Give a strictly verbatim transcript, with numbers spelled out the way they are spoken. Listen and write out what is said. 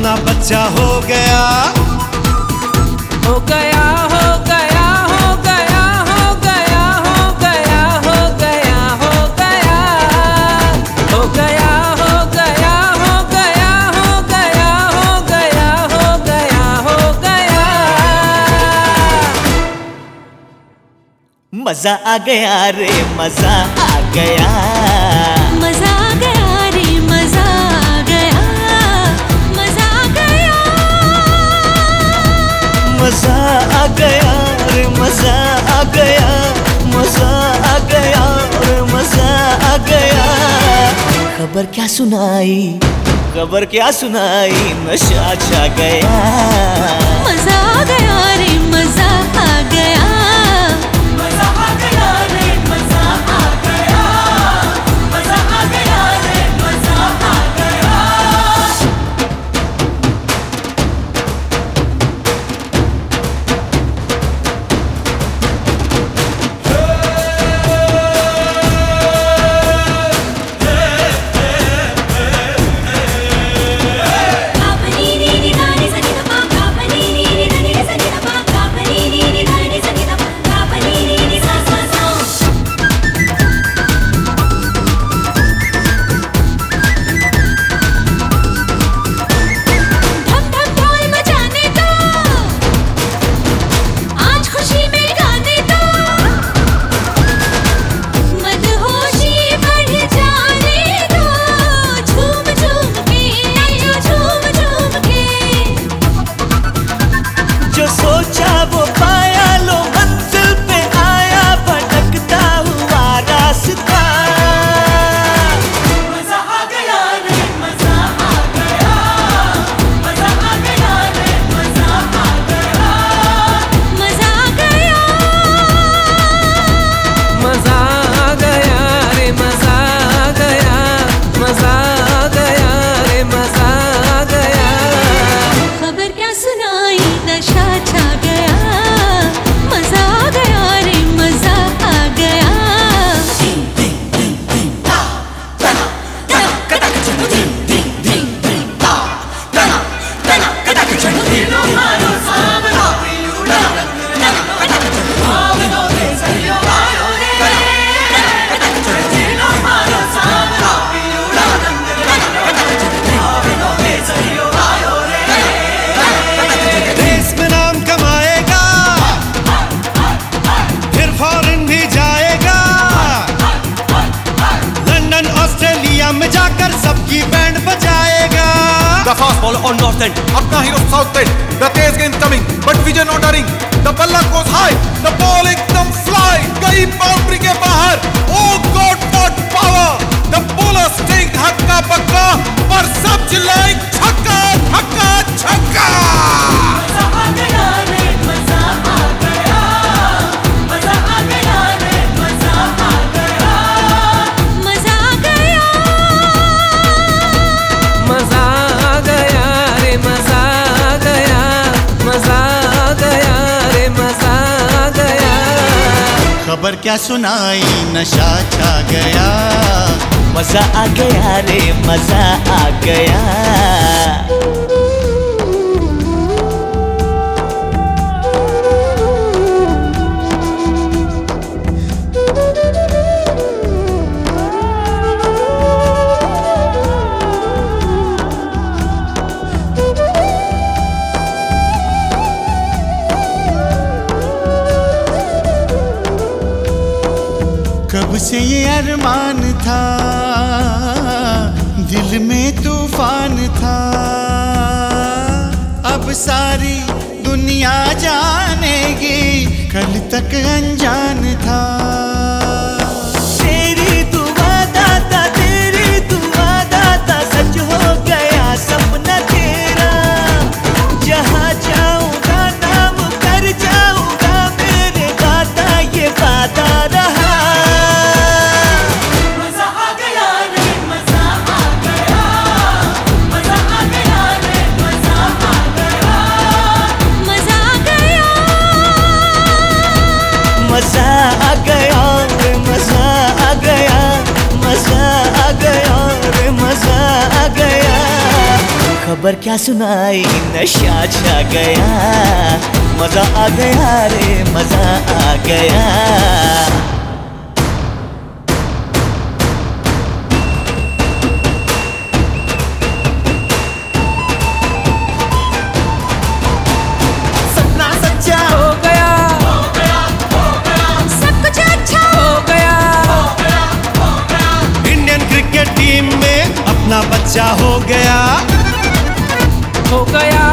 अपना बच्चा हो गया हो गया हो गया हो गया हो गया हो गया हो गया हो गया हो गया हो गया हो गया हो गया हो गया हो गया हो गया। मजा आ गया रे मजा आ गया, मजा आ गया रे मजा आ गया, मजा आ गया, मजा आ गया रे मजा आ गया, मजा आ गया रे मजा आ गया। खबर क्या सुनाई खबर क्या सुनाई नशा छा गया। मजा आ गया रे मजा आ गया, मजा आ गया रे मजा आ गया, मजा आ गया रे मजा आ गया। The fast ball on north end, अपना हीरो साउथ एंड, the तेज गेंद coming, but Vijay not daring, the बल्ला goes high, the ball एकदम fly, गई बाउंड्री के बाहर, oh God what power, the bowler staying हक्का बक्का, पर सब चिल्लाए छक्का छक्का छक्का। मजा आ गया रे मजा आ गया, मजा आ गया रे मजा आ गया, मजा आ गया, मजा आ गया रे मजा आ गया, मजा आ गया रे मजा आ गया। खबर क्या सुनाई नशा छा गया, मजा आ गया रे मजा आ गया। कब से ये अरमान था, दिल में तूफान था, अब सारी दुनिया जानेगी, कल तक अनजान था। तेरी दुआ दाता तेरी दुआ दाता सच हो गया सपना तेरा, जहाँ जाऊंगा नाम कर जाऊंगा मेरे दाता ये वादा रहा। मजा आ गया खबर क्या सुनाई नशा छा गया, मजा आ गया रे मजा आ गया। हो गया, सब कुछ अच्छा हो गया, इंडियन क्रिकेट टीम में अपना बच्चा हो गया। हो गया,